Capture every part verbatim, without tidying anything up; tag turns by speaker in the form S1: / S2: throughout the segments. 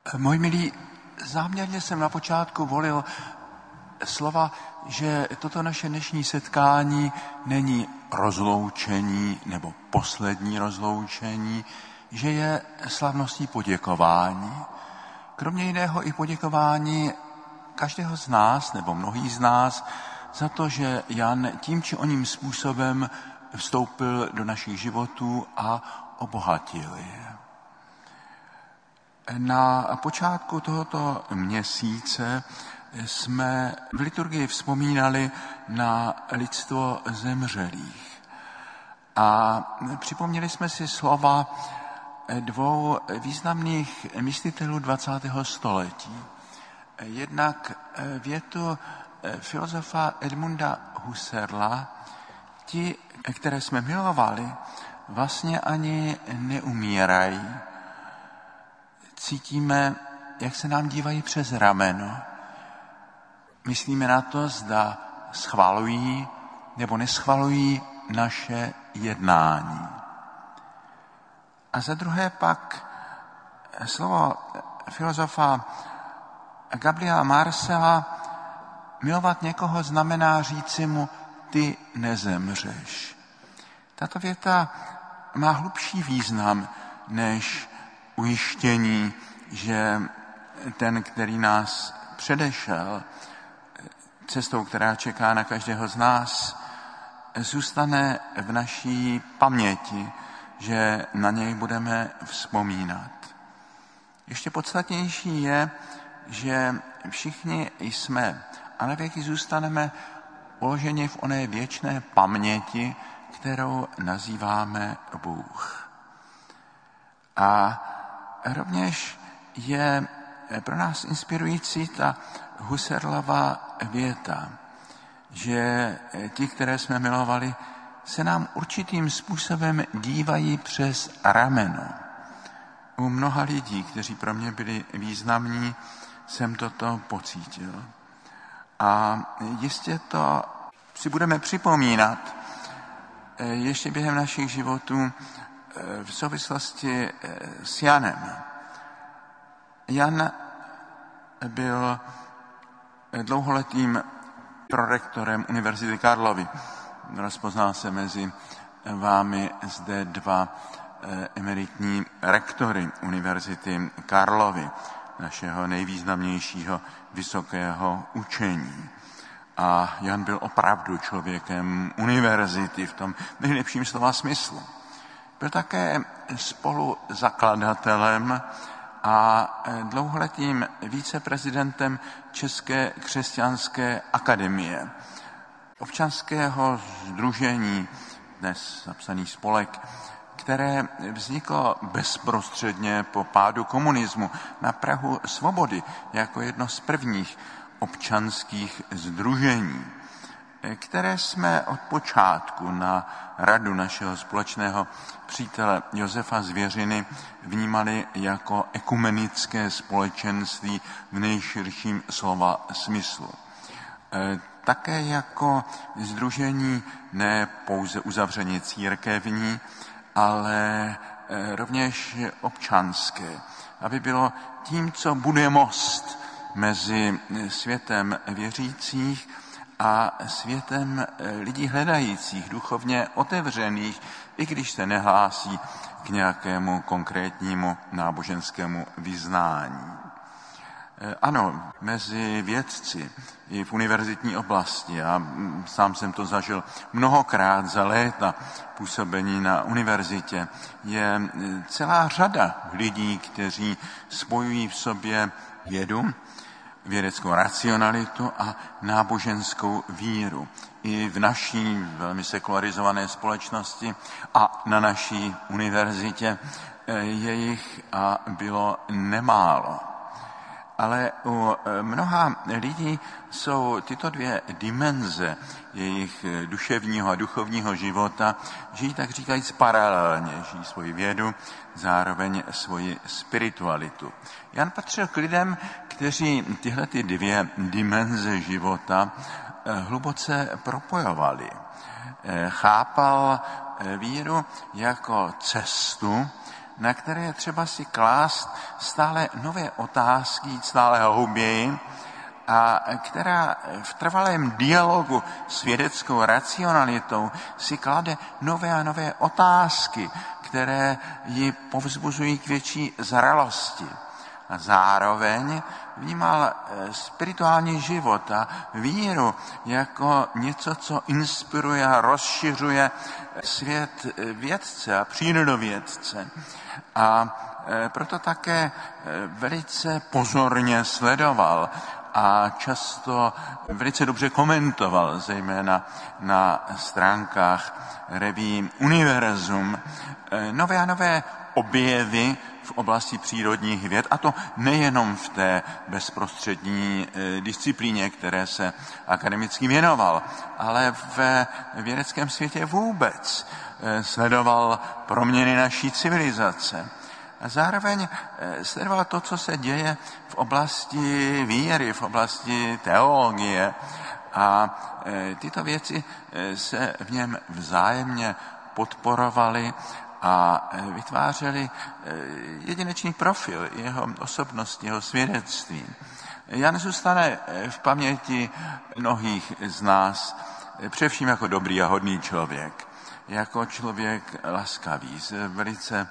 S1: Můj milí, záměrně jsem na počátku volil slova, že toto naše dnešní setkání není rozloučení nebo poslední rozloučení, že je slavností poděkování. Kromě jiného i poděkování každého z nás nebo mnohých z nás za to, že Jan tím či oním způsobem vstoupil do našich životů a obohatil je. Na počátku tohoto měsíce jsme v liturgii vzpomínali na lidstvo zemřelých. A připomněli jsme si slova dvou významných myslitelů dvacátého století. Jednak větu filozofa Edmunda Husserla: ti, které jsme milovali, vlastně ani neumírají. Cítíme, jak se nám dívají přes rameno. Myslíme na to, zda schvalují nebo neschvalují naše jednání. A za druhé pak slovo filozofa Gabriela Marcela: milovat někoho znamená říci mu, ty nezemřeš. Tato věta má hlubší význam než ujištění, že ten, který nás předešel cestou, která čeká na každého z nás, zůstane v naší paměti, že na něj budeme vzpomínat. Ještě podstatnější je, že všichni jsme a na věky zůstaneme uloženi v oné věčné paměti, kterou nazýváme Bůh. A rovněž je pro nás inspirující ta Husserlova věta, že ti, které jsme milovali, se nám určitým způsobem dívají přes rameno. U mnoha lidí, kteří pro mě byli významní, jsem toto pocítil. A jistě to si budeme připomínat ještě během našich životů v souvislosti s Janem. Jan byl dlouholetým prorektorem Univerzity Karlovy. Rozpoznal se mezi vámi zde dva emeritní rektory Univerzity Karlovy, našeho nejvýznamnějšího vysokého učení. A Jan byl opravdu člověkem univerzity v tom nejlepším slova smyslu. Byl také spoluzakladatelem a dlouholetým viceprezidentem České křesťanské akademie, občanského sdružení, dnes zapsaný spolek, které vzniklo bezprostředně po pádu komunismu na prahu svobody jako jedno z prvních občanských sdružení, které jsme od počátku na radu našeho společného přítele Josefa Zvěřiny vnímali jako ekumenické společenství v nejširším slova smyslu. Také jako sdružení ne pouze uzavřeně církevní, ale rovněž občanské, aby bylo tím, co bude most mezi světem věřících a světem lidí hledajících, duchovně otevřených, i když se nehlásí k nějakému konkrétnímu náboženskému vyznání. Ano, mezi vědci i v univerzitní oblasti, a sám jsem to zažil mnohokrát za léta působení na univerzitě, je celá řada lidí, kteří spojují v sobě vědu, vědeckou racionalitu a náboženskou víru. I v naší velmi sekularizované společnosti a na naší univerzitě je jich a bylo nemálo. Ale u mnoha lidí jsou tyto dvě dimenze jejich duševního a duchovního života, žijí tak říkajíc paralelně, žijí svoji vědu, zároveň svoji spiritualitu. Jan patřil k lidem, kteří tyhle ty dvě dimenze života hluboce propojovali. Chápal víru jako cestu na které je třeba si klást stále nové otázky, stále hlouběji, a která v trvalém dialogu s vědeckou racionalitou si klade nové a nové otázky, které ji povzbuzují k větší zralosti. A zároveň vnímal spirituální život a víru jako něco, co inspiruje a rozšiřuje svět vědce a přírodovědce. A proto také velice pozorně sledoval a často velice dobře komentoval, zejména na stránkách reví Univerzum, nové a nové objevy v oblasti přírodních věd, a to nejenom v té bezprostřední disciplíně, které se akademicky věnoval, ale ve vědeckém světě vůbec sledoval proměny naší civilizace. A zároveň sledoval to, co se děje v oblasti víry, v oblasti teologie. A tyto věci se v něm vzájemně podporovaly a vytvářeli jedinečný profil jeho osobnosti, jeho svědectví. Jan zůstane v paměti mnohých z nás, především jako dobrý a hodný člověk, jako člověk laskavý, s velice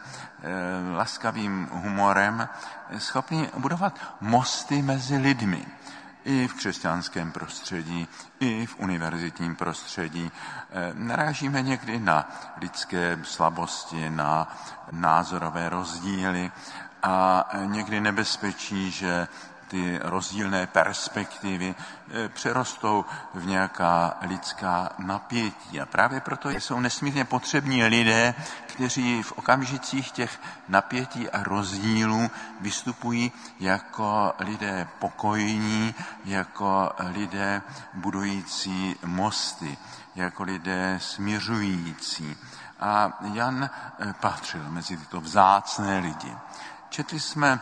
S1: laskavým humorem, schopný budovat mosty mezi lidmi. I v křesťanském prostředí, i v univerzitním prostředí. Narážíme někdy na lidské slabosti, na názorové rozdíly a někdy nebezpečí, že ty rozdílné perspektivy přerostou v nějaká lidská napětí. A právě proto jsou nesmírně potřební lidé, kteří v okamžicích těch napětí a rozdílů vystupují jako lidé pokojní, jako lidé budující mosty, jako lidé smiřující. A Jan patřil mezi tyto vzácné lidi. Četli jsme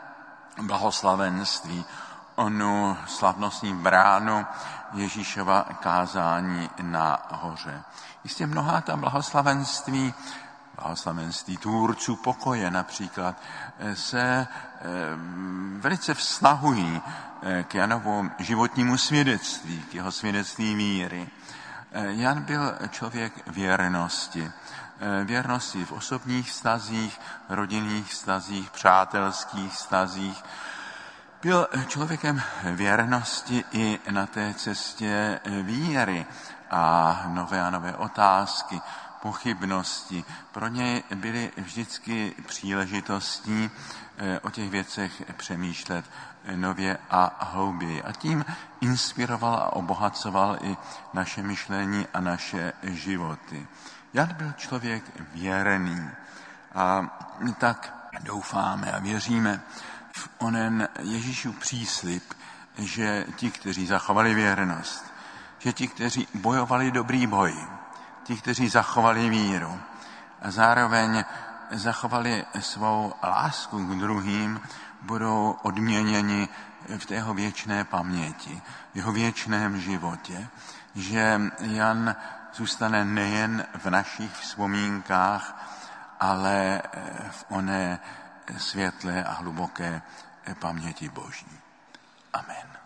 S1: blahoslavenství, onu slavnostní bránu Ježíšova kázání na hoře. Jistě mnohá ta blahoslavenství, blahoslavenství tvůrců pokoje například, se velice vztahují k Janovu životnímu svědectví, k jeho svědectví víry. Jan byl člověk věrnosti. Věrnosti v osobních vztazích, rodinných vztazích, přátelských vztazích. Byl člověkem věrnosti i na té cestě víry a nové a nové otázky, pochybnosti. Pro něj byly vždycky příležitostí o těch věcech přemýšlet nově a hlouběji. A tím inspiroval a obohacoval i naše myšlení a naše životy. Jan byl člověk věrný a tak doufáme a věříme v onen Ježíšův příslib, že ti, kteří zachovali věrnost, že ti, kteří bojovali dobrý boj, ti, kteří zachovali víru a zároveň zachovali svou lásku k druhým, budou odměněni v té jeho věčné paměti, v jeho věčném životě, že Jan zůstane nejen v našich vzpomínkách, ale v oné světlé a hluboké paměti Boží. Amen.